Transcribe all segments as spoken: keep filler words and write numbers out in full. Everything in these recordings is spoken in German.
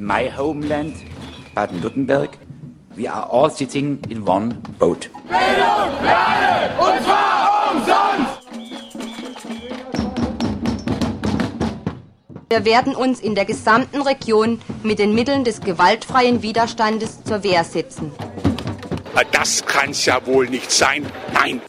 in my homeland, Baden-Württemberg, we are all sitting in one boat. Bildung, Lernen, und zwar umsonst! Wir werden uns in der gesamten Region mit den Mitteln des gewaltfreien Widerstandes zur Wehr setzen. Das kann's ja wohl nicht sein. Nein!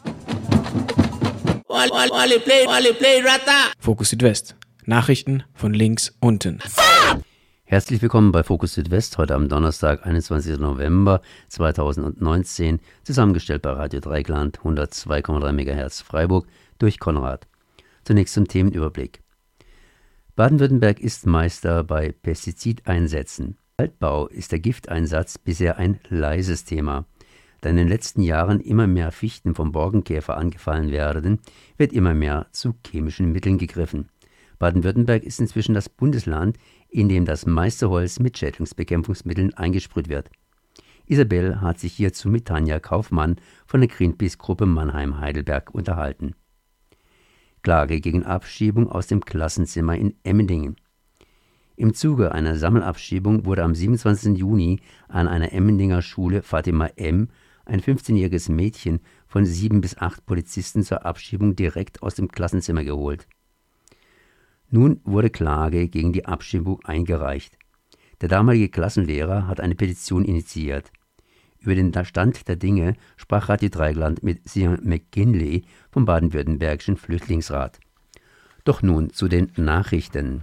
Fokus Südwest. Nachrichten von links unten. Herzlich willkommen bei Fokus Südwest, heute am Donnerstag, einundzwanzigsten November zweitausendneunzehn, zusammengestellt bei Radio Dreieckland, hundertzwei Komma drei Megahertz Freiburg, durch Konrad. Zunächst zum Themenüberblick. Baden-Württemberg ist Meister bei Pestizideinsätzen. Im Waldbau ist der Gifteinsatz bisher ein leises Thema. Da in den letzten Jahren immer mehr Fichten vom Borkenkäfer angefallen werden, wird immer mehr zu chemischen Mitteln gegriffen. Baden-Württemberg ist inzwischen das Bundesland, in dem das meiste Holz mit Schädlingsbekämpfungsmitteln eingesprüht wird. Isabel hat sich hierzu mit Tanja Kaufmann von der Greenpeace-Gruppe Mannheim-Heidelberg unterhalten. Klage gegen Abschiebung aus dem Klassenzimmer in Emmendingen. Im Zuge einer Sammelabschiebung wurde am siebenundzwanzigsten Juni an einer Emmendinger Schule Fatima M. ein fünfzehnjähriges Mädchen von sieben bis acht Polizisten zur Abschiebung direkt aus dem Klassenzimmer geholt. Nun wurde Klage gegen die Abschiebung eingereicht. Der damalige Klassenlehrer hat eine Petition initiiert. Über den Stand der Dinge sprach Radio Dreieckland mit Sian McGinley vom Baden-Württembergischen Flüchtlingsrat. Doch nun zu den Nachrichten.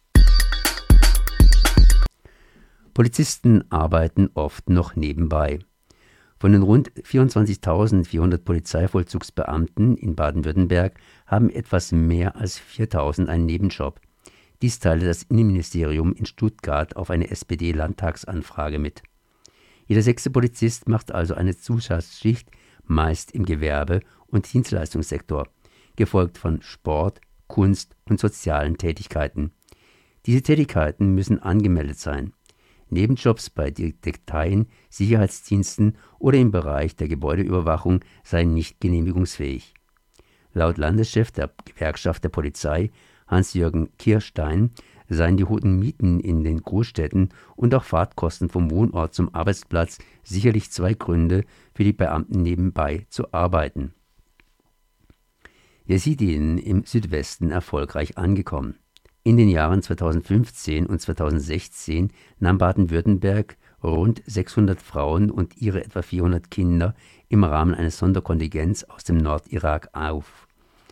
Polizisten arbeiten oft noch nebenbei. Von den rund vierundzwanzigtausendvierhundert Polizeivollzugsbeamten in Baden-Württemberg haben etwas mehr als viertausend einen Nebenjob. Dies teilte das Innenministerium in Stuttgart auf eine S P D-Landtagsanfrage mit. Jeder sechste Polizist macht also eine Zusatzschicht, meist im Gewerbe- und Dienstleistungssektor, gefolgt von Sport, Kunst und sozialen Tätigkeiten. Diese Tätigkeiten müssen angemeldet sein. Nebenjobs bei Detekteien, Sicherheitsdiensten oder im Bereich der Gebäudeüberwachung seien nicht genehmigungsfähig. Laut Landeschef der Gewerkschaft der Polizei, Hans-Jürgen Kirstein, seien die hohen Mieten in den Großstädten und auch Fahrtkosten vom Wohnort zum Arbeitsplatz sicherlich zwei Gründe für die Beamten nebenbei zu arbeiten. Jesidinnen im Südwesten erfolgreich angekommen. In den Jahren zweitausendfünfzehn und zweitausendsechzehn nahm Baden-Württemberg rund sechshundert Frauen und ihre etwa vierhundert Kinder im Rahmen eines Sonderkontingents aus dem Nordirak auf.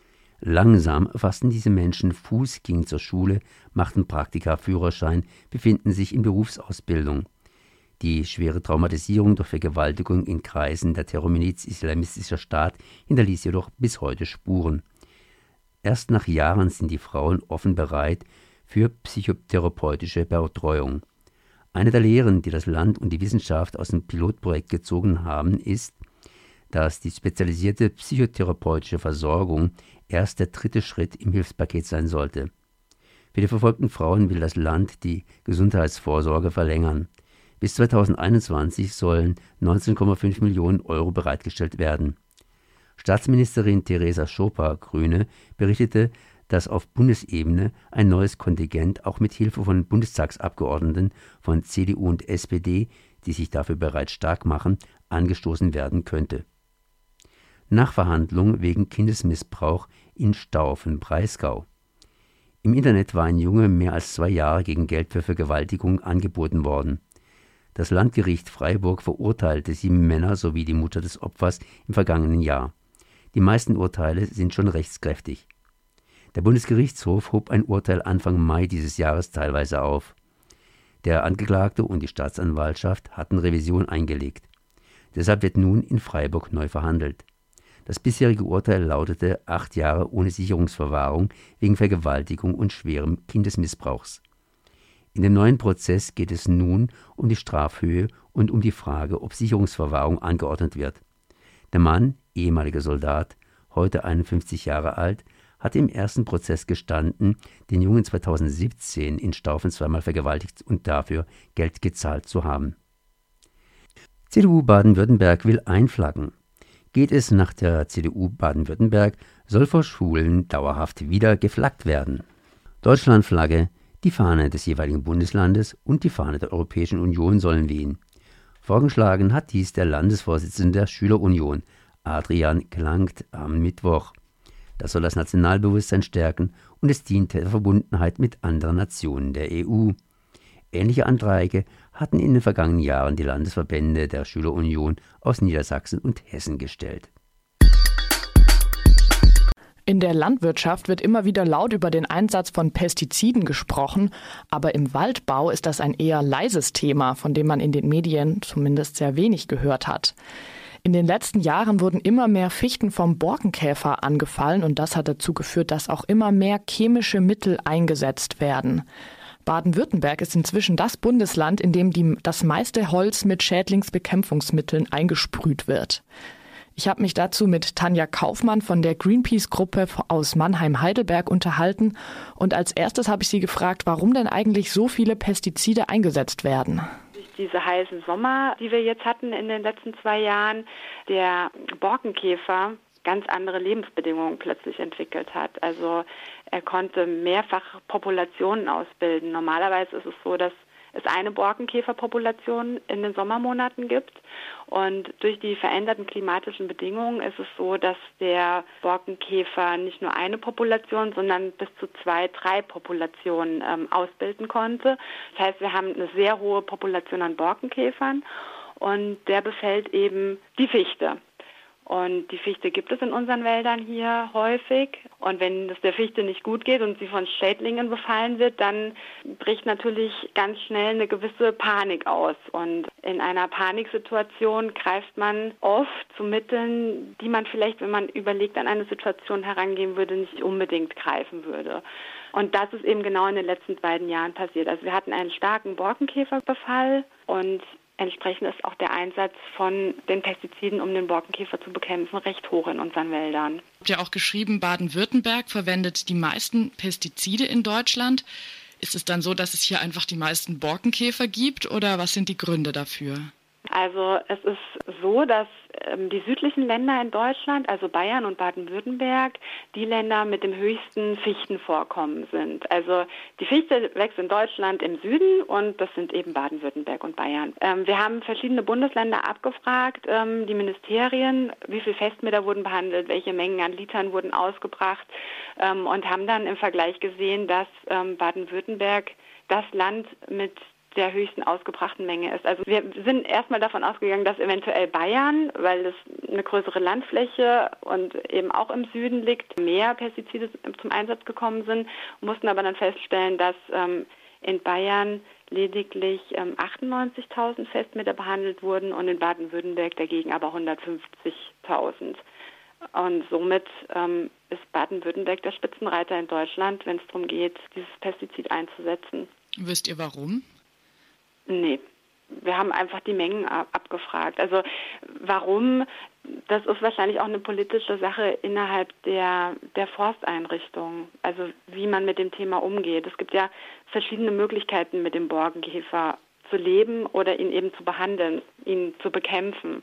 Langsam fassten diese Menschen Fuß, gingen zur Schule, machten Praktika, Führerschein, befinden sich in Berufsausbildung. Die schwere Traumatisierung durch Vergewaltigung in Kreisen der Terrormiliz Islamistischer Staat hinterließ jedoch bis heute Spuren. Erst nach Jahren sind die Frauen offen bereit für psychotherapeutische Betreuung. Eine der Lehren, die das Land und die Wissenschaft aus dem Pilotprojekt gezogen haben, ist, dass die spezialisierte psychotherapeutische Versorgung erst der dritte Schritt im Hilfspaket sein sollte. Für die verfolgten Frauen will das Land die Gesundheitsvorsorge verlängern. Bis zweitausendeinundzwanzig sollen neunzehn Komma fünf Millionen Euro bereitgestellt werden. Staatsministerin Theresa Schoper, Grüne, berichtete, dass auf Bundesebene ein neues Kontingent auch mit Hilfe von Bundestagsabgeordneten von C D U und S P D, die sich dafür bereits stark machen, angestoßen werden könnte. Nachverhandlung wegen Kindesmissbrauch in Staufen-Breisgau. Im Internet war ein Junge mehr als zwei Jahre gegen Geld für Vergewaltigung angeboten worden. Das Landgericht Freiburg verurteilte sieben Männer sowie die Mutter des Opfers im vergangenen Jahr. Die meisten Urteile sind schon rechtskräftig. Der Bundesgerichtshof hob ein Urteil Anfang Mai dieses Jahres teilweise auf. Der Angeklagte und die Staatsanwaltschaft hatten Revision eingelegt. Deshalb wird nun in Freiburg neu verhandelt. Das bisherige Urteil lautete acht Jahre ohne Sicherungsverwahrung wegen Vergewaltigung und schwerem Kindesmissbrauchs. In dem neuen Prozess geht es nun um die Strafhöhe und um die Frage, ob Sicherungsverwahrung angeordnet wird. Der Mann, ehemaliger Soldat, heute einundfünfzig Jahre alt, hatte im ersten Prozess gestanden, den Jungen zweitausendsiebzehn in Staufen zweimal vergewaltigt und dafür Geld gezahlt zu haben. C D U Baden-Württemberg will einflaggen. Geht es nach der C D U Baden-Württemberg, soll vor Schulen dauerhaft wieder geflaggt werden. Deutschlandflagge, Die Fahne des jeweiligen Bundeslandes und die Fahne der Europäischen Union sollen wehen. Vorgeschlagen hat dies der Landesvorsitzende der Schülerunion, Adrian Klangt, am Mittwoch. Das soll das Nationalbewusstsein stärken und es dient der Verbundenheit mit anderen Nationen der E U. Ähnliche Anträge hatten in den vergangenen Jahren die Landesverbände der Schülerunion aus Niedersachsen und Hessen gestellt. In der Landwirtschaft wird immer wieder laut über den Einsatz von Pestiziden gesprochen, aber im Waldbau ist das ein eher leises Thema, von dem man in den Medien zumindest sehr wenig gehört hat. In den letzten Jahren wurden immer mehr Fichten vom Borkenkäfer angefallen und das hat dazu geführt, dass auch immer mehr chemische Mittel eingesetzt werden. Baden-Württemberg ist inzwischen das Bundesland, in dem die, das meiste Holz mit Schädlingsbekämpfungsmitteln eingesprüht wird. Ich habe mich dazu mit Tanja Kaufmann von der Greenpeace-Gruppe aus Mannheim-Heidelberg unterhalten und als erstes habe ich sie gefragt, warum denn eigentlich so viele Pestizide eingesetzt werden. Durch diese heißen Sommer, die wir jetzt hatten in den letzten zwei Jahren, der Borkenkäfer ganz andere Lebensbedingungen plötzlich entwickelt hat. Also er konnte mehrfach Populationen ausbilden. Normalerweise ist es so, dass es eine Borkenkäferpopulation in den Sommermonaten gibt. Und durch die veränderten klimatischen Bedingungen ist es so, dass der Borkenkäfer nicht nur eine Population, sondern bis zu zwei, drei Populationen ähm, ausbilden konnte. Das heißt, wir haben eine sehr hohe Population an Borkenkäfern und der befällt eben die Fichte. Und die Fichte gibt es in unseren Wäldern hier häufig. Und wenn es der Fichte nicht gut geht und sie von Schädlingen befallen wird, dann bricht natürlich ganz schnell eine gewisse Panik aus. Und in einer Paniksituation greift man oft zu Mitteln, die man vielleicht, wenn man überlegt, an eine Situation herangehen würde, nicht unbedingt greifen würde. Und das ist eben genau in den letzten beiden Jahren passiert. Also wir hatten einen starken Borkenkäferbefall und entsprechend ist auch der Einsatz von den Pestiziden, um den Borkenkäfer zu bekämpfen, recht hoch in unseren Wäldern. Ihr habt ja auch geschrieben, Baden-Württemberg verwendet die meisten Pestizide in Deutschland. Ist es dann so, dass es hier einfach die meisten Borkenkäfer gibt oder was sind die Gründe dafür? Also es ist so, dass ähm, die südlichen Länder in Deutschland, also Bayern und Baden-Württemberg, die Länder mit dem höchsten Fichtenvorkommen sind. Also die Fichte wächst in Deutschland im Süden und das sind eben Baden-Württemberg und Bayern. Ähm, wir haben verschiedene Bundesländer abgefragt, ähm, die Ministerien, wie viel Festmeter wurden behandelt, welche Mengen an Litern wurden ausgebracht ähm, und haben dann im Vergleich gesehen, dass ähm, Baden-Württemberg das Land mit der höchsten ausgebrachten Menge ist. Also wir sind erstmal davon ausgegangen, dass eventuell Bayern, weil es eine größere Landfläche und eben auch im Süden liegt, mehr Pestizide zum Einsatz gekommen sind, mussten aber dann feststellen, dass ähm, in Bayern lediglich ähm, achtundneunzigtausend Festmeter behandelt wurden und in Baden-Württemberg dagegen aber hundertfünfzigtausend. Und somit ähm, ist Baden-Württemberg der Spitzenreiter in Deutschland, wenn es darum geht, dieses Pestizid einzusetzen. Wisst ihr warum? Nee, wir haben einfach die Mengen abgefragt. Also warum, das ist wahrscheinlich auch eine politische Sache innerhalb der, der Forsteinrichtungen, also wie man mit dem Thema umgeht. Es gibt ja verschiedene Möglichkeiten, mit dem Borkenkäfer zu leben oder ihn eben zu behandeln, ihn zu bekämpfen.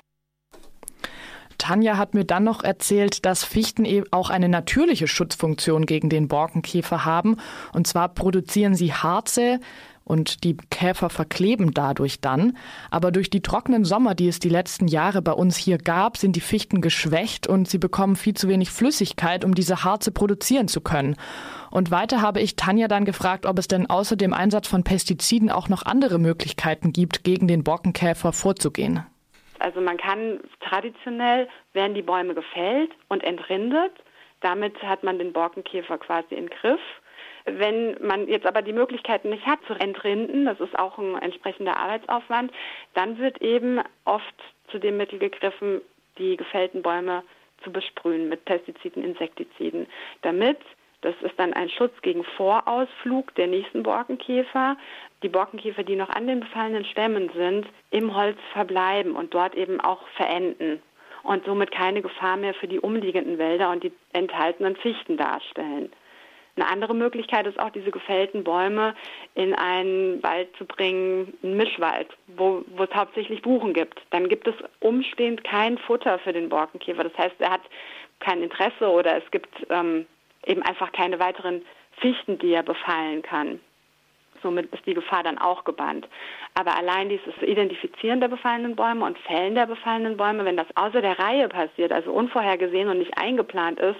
Tanja hat mir dann noch erzählt, dass Fichten eben auch eine natürliche Schutzfunktion gegen den Borkenkäfer haben. Und zwar produzieren sie Harze und die Käfer verkleben dadurch dann. Aber durch die trockenen Sommer, die es die letzten Jahre bei uns hier gab, sind die Fichten geschwächt und sie bekommen viel zu wenig Flüssigkeit, um diese Harze produzieren zu können. Und weiter habe ich Tanja dann gefragt, ob es denn außer dem Einsatz von Pestiziden auch noch andere Möglichkeiten gibt, gegen den Borkenkäfer vorzugehen. Also man kann traditionell, werden die Bäume gefällt und entrindet. Damit hat man den Borkenkäfer quasi im Griff. Wenn man jetzt aber die Möglichkeiten nicht hat zu entrinden, das ist auch ein entsprechender Arbeitsaufwand, dann wird eben oft zu dem Mittel gegriffen, die gefällten Bäume zu besprühen mit Pestiziden, Insektiziden, damit, das ist dann ein Schutz gegen Vorausflug der nächsten Borkenkäfer, die Borkenkäfer, die noch an den befallenen Stämmen sind, im Holz verbleiben und dort eben auch verenden und somit keine Gefahr mehr für die umliegenden Wälder und die enthaltenen Fichten darstellen. Eine andere Möglichkeit ist auch, diese gefällten Bäume in einen Wald zu bringen, einen Mischwald, wo, wo es hauptsächlich Buchen gibt. Dann gibt es umstehend kein Futter für den Borkenkäfer. Das heißt, er hat kein Interesse oder es gibt ähm, eben einfach keine weiteren Fichten, die er befallen kann. Somit ist die Gefahr dann auch gebannt. Aber allein dieses Identifizieren der befallenen Bäume und Fällen der befallenen Bäume, wenn das außer der Reihe passiert, also unvorhergesehen und nicht eingeplant ist,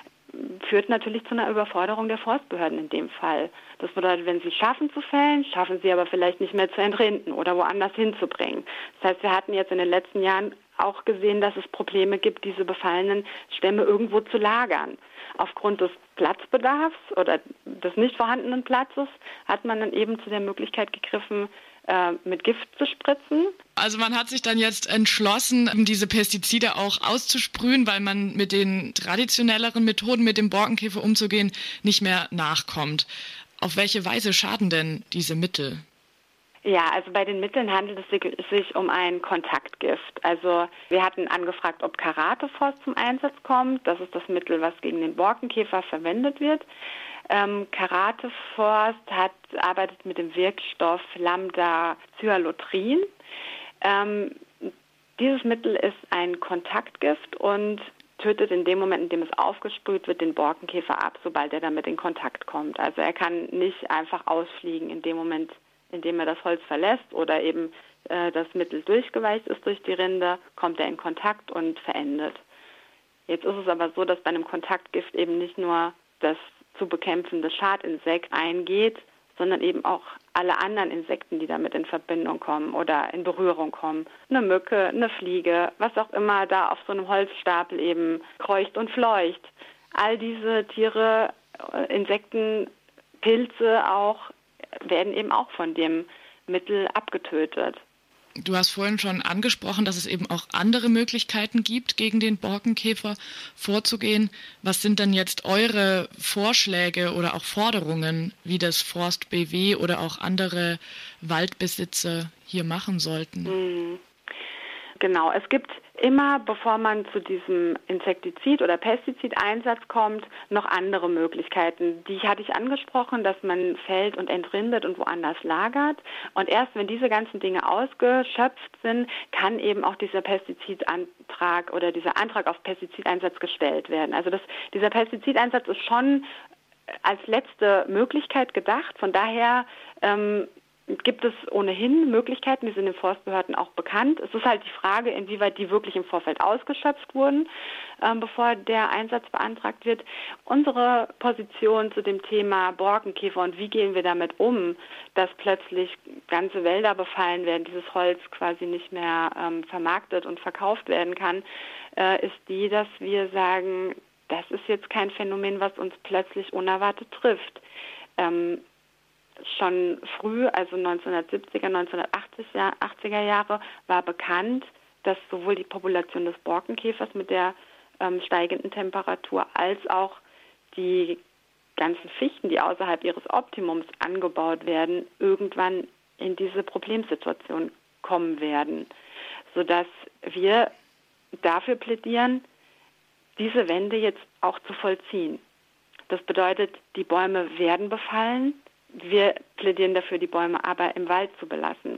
führt natürlich zu einer Überforderung der Forstbehörden in dem Fall. Das bedeutet, wenn sie schaffen zu fällen, schaffen sie aber vielleicht nicht mehr zu entrinden oder woanders hinzubringen. Das heißt, wir hatten jetzt in den letzten Jahren auch gesehen, dass es Probleme gibt, diese befallenen Stämme irgendwo zu lagern. Aufgrund des Platzbedarfs oder des nicht vorhandenen Platzes hat man dann eben zu der Möglichkeit gegriffen, äh, mit Gift zu spritzen. Also man hat sich dann jetzt entschlossen, diese Pestizide auch auszusprühen, weil man mit den traditionelleren Methoden, mit dem Borkenkäfer umzugehen, nicht mehr nachkommt. Auf welche Weise schaden denn diese Mittel? Ja, also bei den Mitteln handelt es sich um ein Kontaktgift. Also wir hatten angefragt, ob Karatephos zum Einsatz kommt. Das ist das Mittel, was gegen den Borkenkäfer verwendet wird. Ähm, Karatephos hat, arbeitet mit dem Wirkstoff Lambda-Cyhalotrin. Ähm, dieses Mittel ist ein Kontaktgift und tötet in dem Moment, in dem es aufgesprüht wird, den Borkenkäfer ab, sobald er damit in Kontakt kommt. Also er kann nicht einfach ausfliegen in dem Moment, indem er das Holz verlässt oder eben äh, das Mittel durchgeweicht ist durch die Rinde, kommt er in Kontakt und verendet. Jetzt ist es aber so, dass bei einem Kontaktgift eben nicht nur das zu bekämpfende Schadinsekt eingeht, sondern eben auch alle anderen Insekten, die damit in Verbindung kommen oder in Berührung kommen. Eine Mücke, eine Fliege, was auch immer da auf so einem Holzstapel eben kreucht und fleucht. All diese Tiere, Insekten, Pilze auch, werden eben auch von dem Mittel abgetötet. Du hast vorhin schon angesprochen, dass es eben auch andere Möglichkeiten gibt, gegen den Borkenkäfer vorzugehen. Was sind denn jetzt eure Vorschläge oder auch Forderungen, wie das Forst B W oder auch andere Waldbesitzer hier machen sollten? Mhm. Genau, es gibt immer, bevor man zu diesem Insektizid- oder Pestizideinsatz kommt, noch andere Möglichkeiten. Die hatte ich angesprochen, dass man fällt und entrindet und woanders lagert. Und erst wenn diese ganzen Dinge ausgeschöpft sind, kann eben auch dieser Pestizidantrag oder dieser Antrag auf Pestizideinsatz gestellt werden. Also das, dieser Pestizideinsatz ist schon als letzte Möglichkeit gedacht. Von daher ähm, gibt es ohnehin Möglichkeiten, die sind den Forstbehörden auch bekannt. Es ist halt die Frage, inwieweit die wirklich im Vorfeld ausgeschöpft wurden, ähm, bevor der Einsatz beantragt wird. Unsere Position zu dem Thema Borkenkäfer und wie gehen wir damit um, dass plötzlich ganze Wälder befallen werden, dieses Holz quasi nicht mehr ähm, vermarktet und verkauft werden kann, äh, ist die, dass wir sagen, das ist jetzt kein Phänomen, was uns plötzlich unerwartet trifft. Ähm, Schon früh, also neunzehnhundertsiebziger, neunzehnhundertachtziger Jahre, war bekannt, dass sowohl die Population des Borkenkäfers mit der ähm, steigenden Temperatur als auch die ganzen Fichten, die außerhalb ihres Optimums angebaut werden, irgendwann in diese Problemsituation kommen werden, sodass wir dafür plädieren, diese Wende jetzt auch zu vollziehen. Das bedeutet, die Bäume werden befallen. Wir plädieren dafür, die Bäume aber im Wald zu belassen.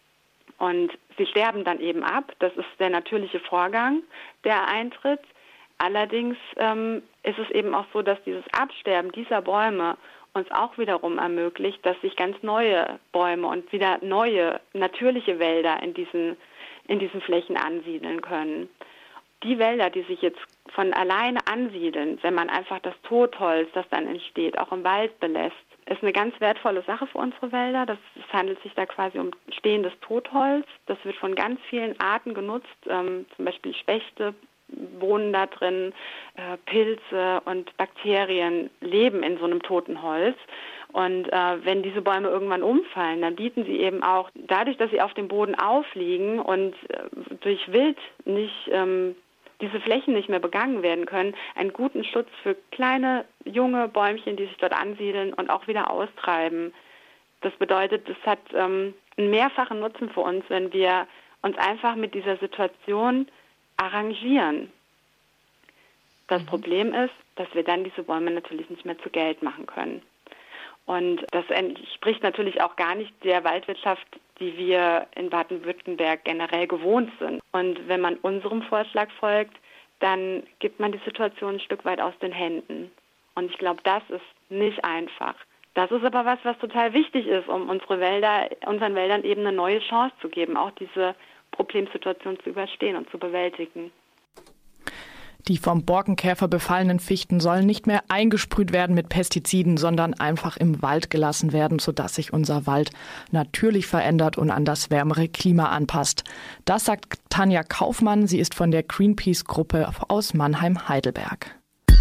Und sie sterben dann eben ab. Das ist der natürliche Vorgang, der eintritt. Allerdings ähm, ist es eben auch so, dass dieses Absterben dieser Bäume uns auch wiederum ermöglicht, dass sich ganz neue Bäume und wieder neue, natürliche Wälder in diesen, in diesen Flächen ansiedeln können. Die Wälder, die sich jetzt von alleine ansiedeln, wenn man einfach das Totholz, das dann entsteht, auch im Wald belässt, ist eine ganz wertvolle Sache für unsere Wälder. Das, es handelt sich da quasi um stehendes Totholz. Das wird von ganz vielen Arten genutzt, ähm, zum Beispiel Spechte wohnen da drin, äh, Pilze und Bakterien leben in so einem toten Holz. Und äh, wenn diese Bäume irgendwann umfallen, dann bieten sie eben auch, dadurch, dass sie auf dem Boden aufliegen und äh, durch Wild nicht ähm, diese Flächen nicht mehr begangen werden können, einen guten Schutz für kleine, junge Bäumchen, die sich dort ansiedeln und auch wieder austreiben. Das bedeutet, es hat ähm, einen mehrfachen Nutzen für uns, wenn wir uns einfach mit dieser Situation arrangieren. Das mhm. Problem ist, dass wir dann diese Bäume natürlich nicht mehr zu Geld machen können. Und das entspricht natürlich auch gar nicht der Waldwirtschaft, die wir in Baden-Württemberg generell gewohnt sind. Und wenn man unserem Vorschlag folgt, dann gibt man die Situation ein Stück weit aus den Händen. Und ich glaube, das ist nicht einfach. Das ist aber was, was total wichtig ist, um unsere Wälder, unseren Wäldern eben eine neue Chance zu geben, auch diese Problemsituation zu überstehen und zu bewältigen. Die vom Borkenkäfer befallenen Fichten sollen nicht mehr eingesprüht werden mit Pestiziden, sondern einfach im Wald gelassen werden, sodass sich unser Wald natürlich verändert und an das wärmere Klima anpasst. Das sagt Tanja Kaufmann. Sie ist von der Greenpeace-Gruppe aus Mannheim-Heidelberg.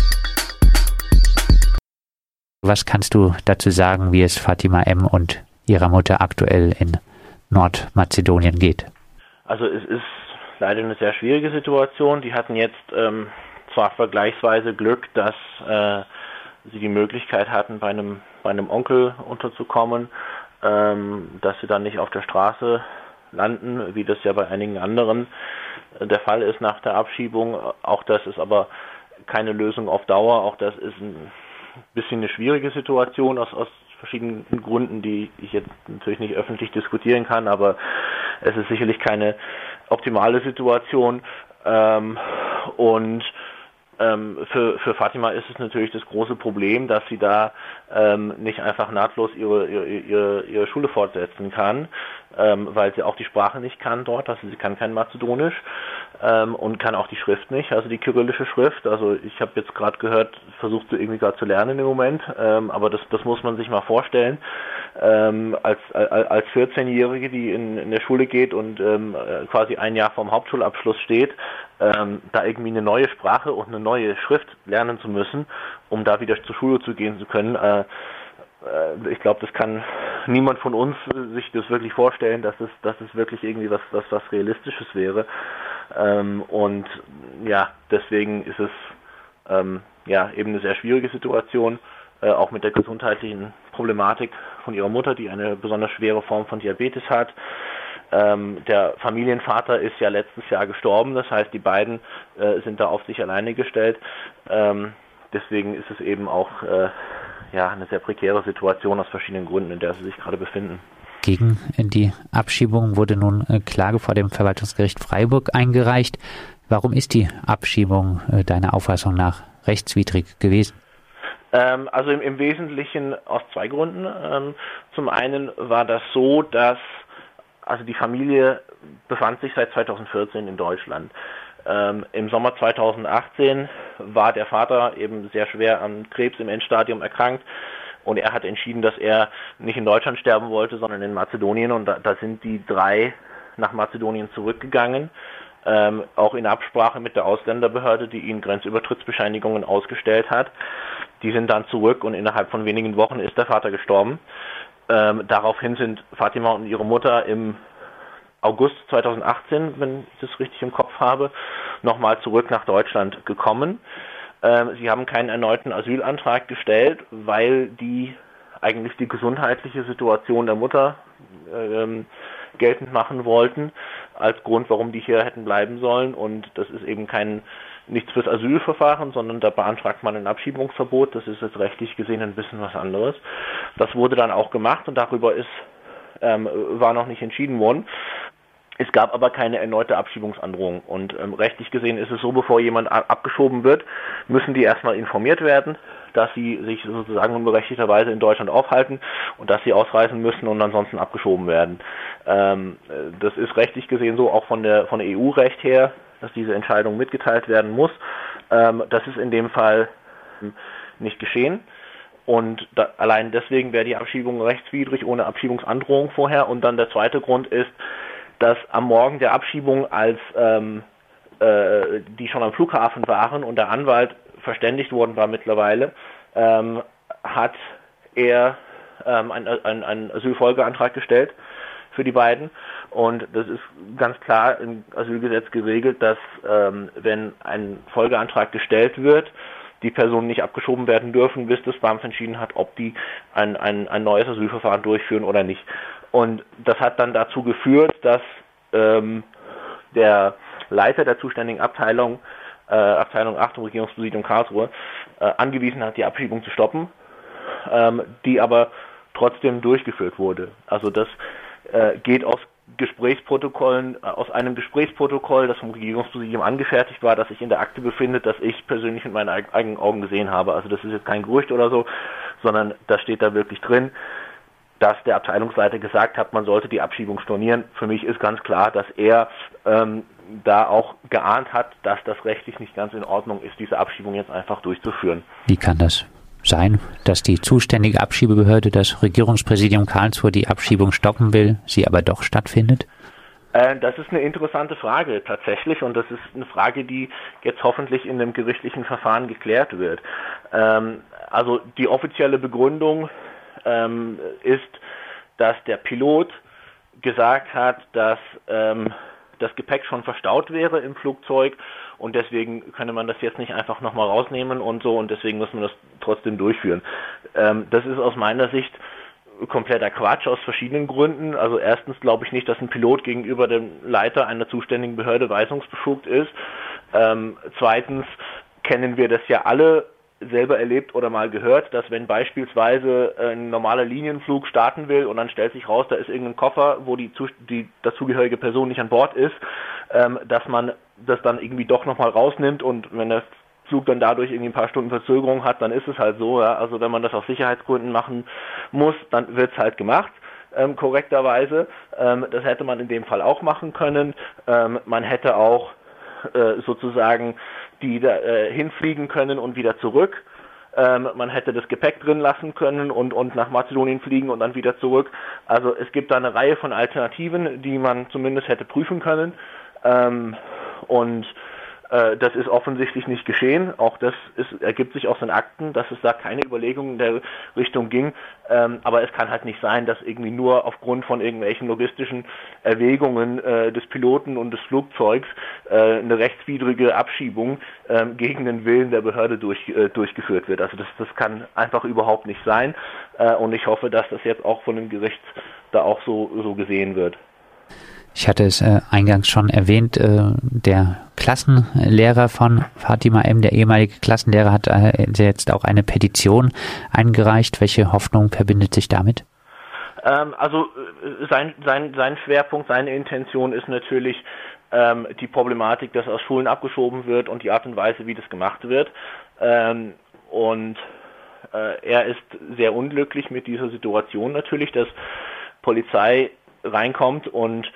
Was kannst du dazu sagen, wie es Fatima M. und ihrer Mutter aktuell in Nordmazedonien geht? Also es ist leider eine sehr schwierige Situation. Die hatten jetzt ähm, zwar vergleichsweise Glück, dass äh, sie die Möglichkeit hatten, bei einem, bei einem Onkel unterzukommen, ähm, dass sie dann nicht auf der Straße landen, wie das ja bei einigen anderen äh, der Fall ist nach der Abschiebung. Auch das ist aber keine Lösung auf Dauer. Auch das ist ein bisschen eine schwierige Situation aus, aus verschiedenen Gründen, die ich jetzt natürlich nicht öffentlich diskutieren kann, aber es ist sicherlich keine optimale Situation. Ähm, und ähm, für, für Fatima ist es natürlich das große Problem, dass sie da ähm, nicht einfach nahtlos ihre, ihre, ihre, ihre Schule fortsetzen kann, ähm, weil sie auch die Sprache nicht kann dort, also sie kann kein Mazedonisch ähm, und kann auch die Schrift nicht, also die kyrillische Schrift. Also ich habe jetzt gerade gehört, versucht sie irgendwie gerade zu lernen im Moment, ähm, aber das, das muss man sich mal vorstellen. Ähm, als, als, als vierzehnjährige, die in, in der Schule geht und ähm, quasi ein Jahr vorm Hauptschulabschluss steht, ähm, da irgendwie eine neue Sprache und eine neue Schrift lernen zu müssen, um da wieder zur Schule zu gehen zu können. Äh, äh, ich glaube, das kann niemand von uns sich das wirklich vorstellen, dass es, dass es wirklich irgendwie was, was, was Realistisches wäre. Ähm, und ja, deswegen ist es ähm, ja eben eine sehr schwierige Situation. Äh, auch mit der gesundheitlichen Problematik von ihrer Mutter, die eine besonders schwere Form von Diabetes hat. Ähm, der Familienvater ist ja letztes Jahr gestorben, das heißt, die beiden äh, sind da auf sich alleine gestellt. Ähm, deswegen ist es eben auch äh, ja, eine sehr prekäre Situation aus verschiedenen Gründen, in der sie sich gerade befinden. Gegen die Abschiebung wurde nun äh, Klage vor dem Verwaltungsgericht Freiburg eingereicht. Warum ist die Abschiebung äh, deiner Auffassung nach rechtswidrig gewesen? Ähm, also im, im Wesentlichen aus zwei Gründen. Ähm, zum einen war das so, dass also die Familie befand sich seit zweitausendvierzehn in Deutschland. Ähm, Im Sommer zweitausendachtzehn war der Vater eben sehr schwer an Krebs im Endstadium erkrankt und er hat entschieden, dass er nicht in Deutschland sterben wollte, sondern in Mazedonien, und da, da sind die drei nach Mazedonien zurückgegangen. Ähm, auch in Absprache mit der Ausländerbehörde, die ihnen Grenzübertrittsbescheinigungen ausgestellt hat. Die sind dann zurück und innerhalb von wenigen Wochen ist der Vater gestorben. Ähm, daraufhin sind Fatima und ihre Mutter im August zweitausendachtzehn, wenn ich das richtig im Kopf habe, nochmal zurück nach Deutschland gekommen. Ähm, sie haben keinen erneuten Asylantrag gestellt, weil die eigentlich die gesundheitliche Situation der Mutter ähm, geltend machen wollten, als Grund, warum die hier hätten bleiben sollen. Und das ist eben kein nichts fürs Asylverfahren, sondern da beantragt man ein Abschiebungsverbot. Das ist jetzt rechtlich gesehen ein bisschen was anderes. Das wurde dann auch gemacht und darüber ist ähm, war noch nicht entschieden worden. Es gab aber keine erneute Abschiebungsandrohung. Und ähm, rechtlich gesehen ist es so, bevor jemand a- abgeschoben wird, müssen die erstmal informiert werden, dass sie sich sozusagen unberechtigterweise in Deutschland aufhalten und dass sie ausreisen müssen und ansonsten abgeschoben werden. Ähm, das ist rechtlich gesehen so, auch von der von der E U-Recht her, dass diese Entscheidung mitgeteilt werden muss. Ähm, das ist in dem Fall nicht geschehen. Und da, allein deswegen wäre die Abschiebung rechtswidrig, ohne Abschiebungsandrohung vorher. Und dann der zweite Grund ist, dass am Morgen der Abschiebung, als ähm, äh, die schon am Flughafen waren und der Anwalt verständigt worden war mittlerweile, ähm, hat er ähm, einen ein Asylfolgeantrag gestellt für die beiden. Und das ist ganz klar im Asylgesetz geregelt, dass ähm, wenn ein Folgeantrag gestellt wird, die Personen nicht abgeschoben werden dürfen, bis das BAMF entschieden hat, ob die ein, ein, ein neues Asylverfahren durchführen oder nicht. Und das hat dann dazu geführt, dass ähm, der Leiter der zuständigen Abteilung, äh, Abteilung acht im Regierungspräsidium Karlsruhe, äh, angewiesen hat, die Abschiebung zu stoppen, ähm, die aber trotzdem durchgeführt wurde. Also das äh, geht aus Gesprächsprotokollen, aus einem Gesprächsprotokoll, das vom Regierungspräsidium angefertigt war, das sich in der Akte befindet, das ich persönlich mit meinen eigenen Augen gesehen habe. Also das ist jetzt kein Gerücht oder so, sondern das steht da wirklich drin, dass der Abteilungsleiter gesagt hat, man sollte die Abschiebung stornieren. Für mich ist ganz klar, dass er ähm, da auch geahnt hat, dass das rechtlich nicht ganz in Ordnung ist, diese Abschiebung jetzt einfach durchzuführen. Wie kann das sein, dass die zuständige Abschiebebehörde, das Regierungspräsidium Karlsruhe, die Abschiebung stoppen will, sie aber doch stattfindet? Äh, das ist eine interessante Frage tatsächlich, und das ist eine Frage, die jetzt hoffentlich in dem gerichtlichen Verfahren geklärt wird. Ähm, also die offizielle Begründung ähm, ist, dass der Pilot gesagt hat, dass ähm, das Gepäck schon verstaut wäre im Flugzeug und deswegen könne man das jetzt nicht einfach nochmal rausnehmen und so, und deswegen muss man das trotzdem durchführen. Ähm, das ist aus meiner Sicht kompletter Quatsch aus verschiedenen Gründen. Also erstens glaube ich nicht, dass ein Pilot gegenüber dem Leiter einer zuständigen Behörde weisungsbefugt ist. Ähm, zweitens kennen wir das ja alle selber erlebt oder mal gehört, dass wenn beispielsweise ein normaler Linienflug starten will und dann stellt sich raus, da ist irgendein Koffer, wo die, die dazugehörige Person nicht an Bord ist, ähm, dass man das dann irgendwie doch nochmal rausnimmt, und wenn der Flug dann dadurch irgendwie ein paar Stunden Verzögerung hat, dann ist es halt so. Ja? Also wenn man das aus Sicherheitsgründen machen muss, dann wird es halt gemacht. Ähm, korrekterweise. Ähm, das hätte man in dem Fall auch machen können. Ähm, man hätte auch äh, sozusagen die da, äh, hinfliegen können und wieder zurück. Ähm, man hätte das Gepäck drin lassen können und, und nach Mazedonien fliegen und dann wieder zurück. Also es gibt da eine Reihe von Alternativen, die man zumindest hätte prüfen können. Ähm, und äh, das ist offensichtlich nicht geschehen. Auch das ist, ergibt sich aus den Akten, dass es da keine Überlegungen in der Richtung ging. Ähm, aber es kann halt nicht sein, dass irgendwie nur aufgrund von irgendwelchen logistischen Erwägungen äh, des Piloten und des Flugzeugs äh, eine rechtswidrige Abschiebung äh, gegen den Willen der Behörde durch, äh, durchgeführt wird. Also das, das kann einfach überhaupt nicht sein. Äh, und ich hoffe, dass das jetzt auch von dem Gericht da auch so, so gesehen wird. Ich hatte es äh, eingangs schon erwähnt, äh, der Klassenlehrer von Fatima M., der ehemalige Klassenlehrer, hat äh, jetzt auch eine Petition eingereicht. Welche Hoffnung verbindet sich damit? Ähm, also sein, sein, sein Schwerpunkt, seine Intention ist natürlich ähm, die Problematik, dass aus Schulen abgeschoben wird und die Art und Weise, wie das gemacht wird. Ähm, und äh, er ist sehr unglücklich mit dieser Situation natürlich, dass Polizei reinkommt und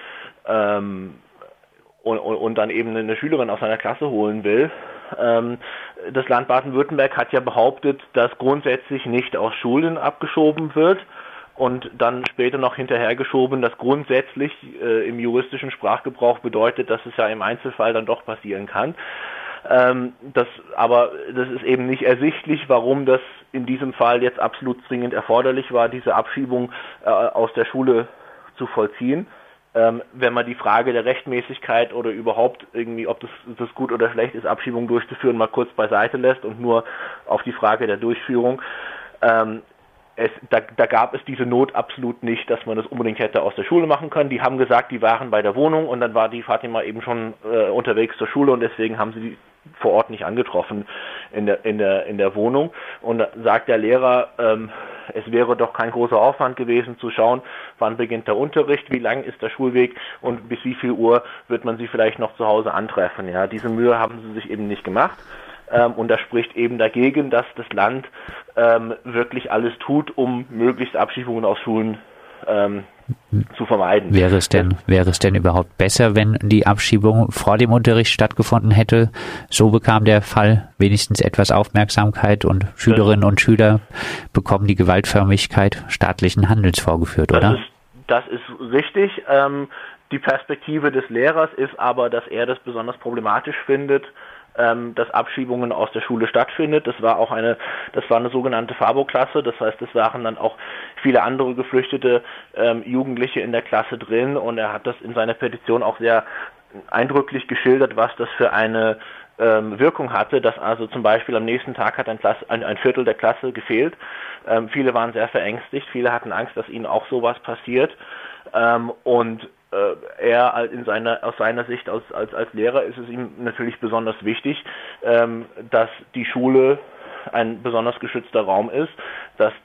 Ähm, und, und dann eben eine Schülerin aus seiner Klasse holen will. Ähm, das Land Baden-Württemberg hat ja behauptet, dass grundsätzlich nicht aus Schulen abgeschoben wird, und dann später noch hinterhergeschoben, dass grundsätzlich äh, im juristischen Sprachgebrauch bedeutet, dass es ja im Einzelfall dann doch passieren kann. Ähm, das, aber das ist eben nicht ersichtlich, warum das in diesem Fall jetzt absolut dringend erforderlich war, diese Abschiebung äh, aus der Schule zu vollziehen. Ähm, wenn man die Frage der Rechtmäßigkeit oder überhaupt irgendwie, ob das, das gut oder schlecht ist, Abschiebung durchzuführen, mal kurz beiseite lässt und nur auf die Frage der Durchführung. Ähm, es, da, da gab es diese Not absolut nicht, dass man das unbedingt hätte aus der Schule machen können. Die haben gesagt, die waren bei der Wohnung und dann war die Fatima eben schon äh, unterwegs zur Schule, und deswegen haben sie die vor Ort nicht angetroffen in der, in der, in der Wohnung. Und da sagt der Lehrer, ähm, es wäre doch kein großer Aufwand gewesen zu schauen, wann beginnt der Unterricht, wie lang ist der Schulweg und bis wie viel Uhr wird man sie vielleicht noch zu Hause antreffen. Ja, diese Mühe haben sie sich eben nicht gemacht. Ähm, und das spricht eben dagegen, dass das Land ähm, wirklich alles tut, um möglichst Abschiebungen aus Schulen ähm, zu vermeiden. Wäre es denn, wäre es denn überhaupt besser, wenn die Abschiebung vor dem Unterricht stattgefunden hätte? So bekam der Fall wenigstens etwas Aufmerksamkeit und Schülerinnen und Schüler bekommen die Gewaltförmigkeit staatlichen Handelns vorgeführt, das oder? Ist, das ist richtig. Ähm, die Perspektive des Lehrers ist aber, dass er das besonders problematisch findet, ähm, dass Abschiebungen aus der Schule stattfindet. Das war auch eine, das war eine sogenannte Fabo-Klasse. Das heißt, es waren dann auch viele andere geflüchtete ähm, Jugendliche in der Klasse drin, und er hat das in seiner Petition auch sehr eindrücklich geschildert, was das für eine ähm, Wirkung hatte, dass also zum Beispiel am nächsten Tag hat ein, Klasse, ein, ein Viertel der Klasse gefehlt. Ähm, viele waren sehr verängstigt, viele hatten Angst, dass ihnen auch sowas passiert. Ähm, und äh, er in seiner, aus seiner Sicht als, als, als Lehrer ist es ihm natürlich besonders wichtig, ähm, dass die Schule ein besonders geschützter Raum ist, dass die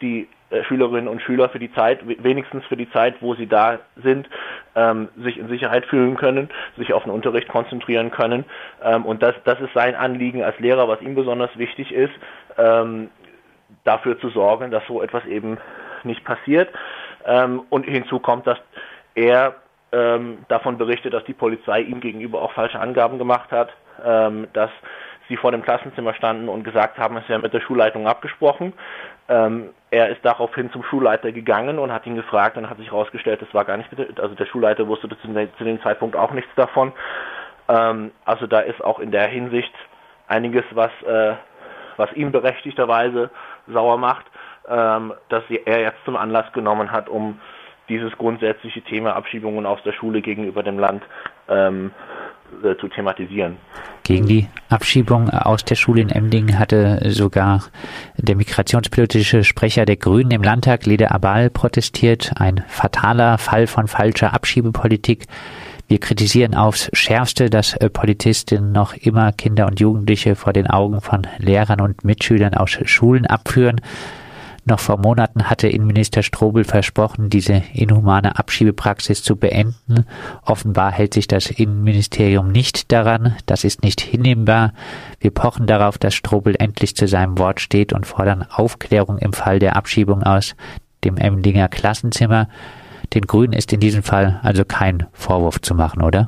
äh, Schülerinnen und Schüler für die Zeit, wenigstens für die Zeit, wo sie da sind, ähm, sich in Sicherheit fühlen können, sich auf den Unterricht konzentrieren können. Ähm, und das, das ist sein Anliegen als Lehrer, was ihm besonders wichtig ist, ähm, dafür zu sorgen, dass so etwas eben nicht passiert. Ähm, und hinzu kommt, dass er ähm, davon berichtet, dass die Polizei ihm gegenüber auch falsche Angaben gemacht hat, ähm, dass sie vor dem Klassenzimmer standen und gesagt haben, es wäre mit der Schulleitung abgesprochen. Ähm, er ist daraufhin zum Schulleiter gegangen und hat ihn gefragt und hat sich herausgestellt, das war gar nicht, also der Schulleiter wusste zu dem, zu dem Zeitpunkt auch nichts davon. Ähm, also da ist auch in der Hinsicht einiges, was, äh, was ihn berechtigterweise sauer macht, ähm, dass er jetzt zum Anlass genommen hat, um dieses grundsätzliche Thema Abschiebungen aus der Schule gegenüber dem Land ähm, äh, zu thematisieren. Gegen die Abschiebung aus der Schule in Emmendingen hatte sogar der migrationspolitische Sprecher der Grünen im Landtag, Lede Abal, protestiert. Ein fataler Fall von falscher Abschiebepolitik. Wir kritisieren aufs Schärfste, dass Polizistinnen noch immer Kinder und Jugendliche vor den Augen von Lehrern und Mitschülern aus Schulen abführen. Noch vor Monaten hatte Innenminister Strobel versprochen, diese inhumane Abschiebepraxis zu beenden. Offenbar hält sich das Innenministerium nicht daran. Das ist nicht hinnehmbar. Wir pochen darauf, dass Strobel endlich zu seinem Wort steht und fordern Aufklärung im Fall der Abschiebung aus dem Emmendinger Klassenzimmer. Den Grünen ist in diesem Fall also kein Vorwurf zu machen, oder?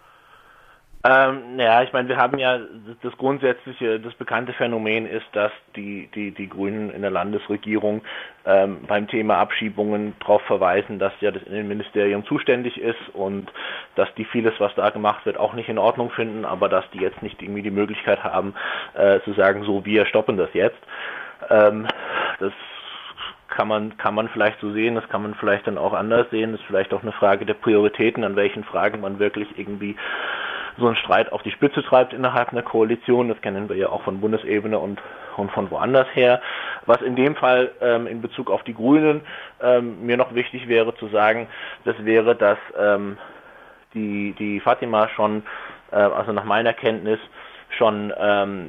Ähm, ja, ich meine, wir haben ja das grundsätzliche, das bekannte Phänomen ist, dass die die die Grünen in der Landesregierung ähm, beim Thema Abschiebungen darauf verweisen, dass ja das Innenministerium zuständig ist und dass die vieles, was da gemacht wird, auch nicht in Ordnung finden, aber dass die jetzt nicht irgendwie die Möglichkeit haben, äh, zu sagen, so, wir stoppen das jetzt. Ähm, das kann man kann man vielleicht so sehen, das kann man vielleicht dann auch anders sehen, das ist vielleicht auch eine Frage der Prioritäten, an welchen Fragen man wirklich irgendwie so einen Streit auf die Spitze treibt innerhalb einer Koalition. Das kennen wir ja auch von Bundesebene und, und von woanders her. Was in dem Fall ähm, in Bezug auf die Grünen ähm, mir noch wichtig wäre zu sagen, das wäre, dass ähm, die, die Fatima schon, äh, also nach meiner Kenntnis, schon ähm,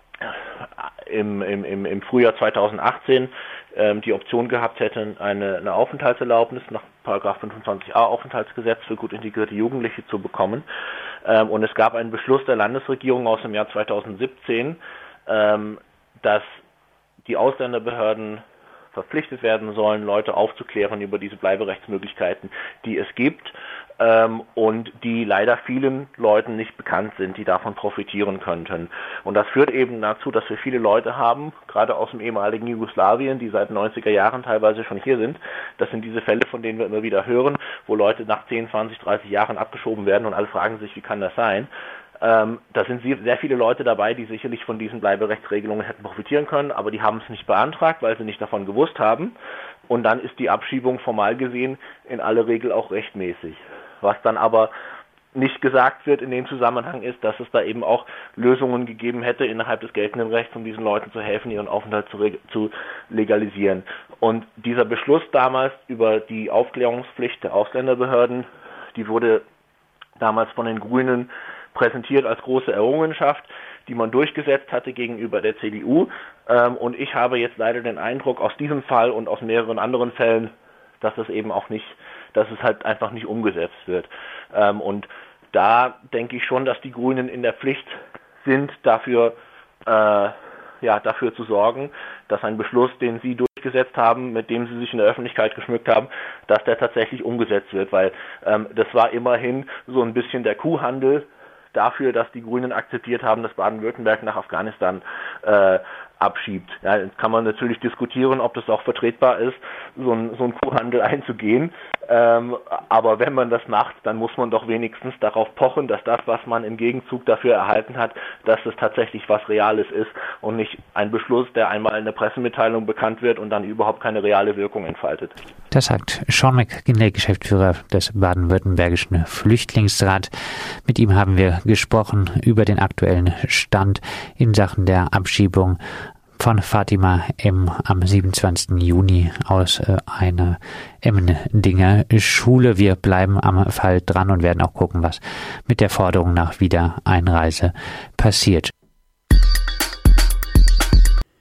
im, im, im Frühjahr zweitausendachtzehn ähm, die Option gehabt hätte, eine, eine Aufenthaltserlaubnis nach Paragraph fünfundzwanzig a Aufenthaltsgesetz für gut integrierte Jugendliche zu bekommen. Ähm, und es gab einen Beschluss der Landesregierung aus dem Jahr zweitausendsiebzehn, ähm, dass die Ausländerbehörden verpflichtet werden sollen, Leute aufzuklären über diese Bleiberechtsmöglichkeiten, die es gibt ähm, und die leider vielen Leuten nicht bekannt sind, die davon profitieren könnten. Und das führt eben dazu, dass wir viele Leute haben, gerade aus dem ehemaligen Jugoslawien, die seit neunziger Jahren teilweise schon hier sind. Das sind diese Fälle, von denen wir immer wieder hören, wo Leute nach zehn, zwanzig, dreißig Jahren abgeschoben werden und alle fragen sich, wie kann das sein? Ähm, da sind sehr viele Leute dabei, die sicherlich von diesen Bleiberechtsregelungen hätten profitieren können, aber die haben es nicht beantragt, weil sie nicht davon gewusst haben. Und dann ist die Abschiebung formal gesehen in aller Regel auch rechtmäßig. Was dann aber nicht gesagt wird in dem Zusammenhang ist, dass es da eben auch Lösungen gegeben hätte innerhalb des geltenden Rechts, um diesen Leuten zu helfen, ihren Aufenthalt zu, reg- zu legalisieren. Und dieser Beschluss damals über die Aufklärungspflicht der Ausländerbehörden, die wurde damals von den Grünen präsentiert als große Errungenschaft, die man durchgesetzt hatte gegenüber der C D U. Ähm, und ich habe jetzt leider den Eindruck aus diesem Fall und aus mehreren anderen Fällen, dass es eben auch nicht, dass es halt einfach nicht umgesetzt wird. Ähm, und da denke ich schon, dass die Grünen in der Pflicht sind, dafür, äh, ja, dafür zu sorgen, dass ein Beschluss, den sie durchgesetzt haben, mit dem sie sich in der Öffentlichkeit geschmückt haben, dass der tatsächlich umgesetzt wird, weil ähm, das war immerhin so ein bisschen der Kuhhandel dafür, dass die Grünen akzeptiert haben, dass Baden-Württemberg nach Afghanistan äh, abschiebt. Ja, jetzt kann man natürlich diskutieren, ob das auch vertretbar ist, so ein, so ein Kuhhandel einzugehen. Ähm, aber wenn man das macht, dann muss man doch wenigstens darauf pochen, dass das, was man im Gegenzug dafür erhalten hat, dass es tatsächlich was Reales ist und nicht ein Beschluss, der einmal in der Pressemitteilung bekannt wird und dann überhaupt keine reale Wirkung entfaltet. Das sagt Sean McGinley, Geschäftsführer des Baden-Württembergischen Flüchtlingsrats. Mit ihm haben wir gesprochen über den aktuellen Stand in Sachen der Abschiebung von Fatima M. am siebenundzwanzigsten Juni aus äh, einer Emmendinger Schule. Wir bleiben am Fall dran und werden auch gucken, was mit der Forderung nach Wiedereinreise passiert.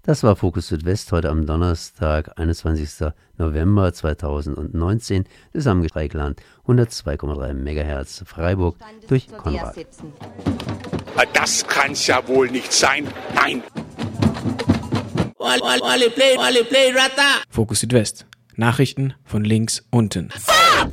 Das war Fokus Südwest heute am Donnerstag, einundzwanzigsten November zweitausendneunzehn, zusammengestellt hundertzwei Komma drei Megahertz Freiburg durch Konrad. Das kann's ja wohl nicht sein. Nein. Fokus Südwest. Nachrichten von links unten.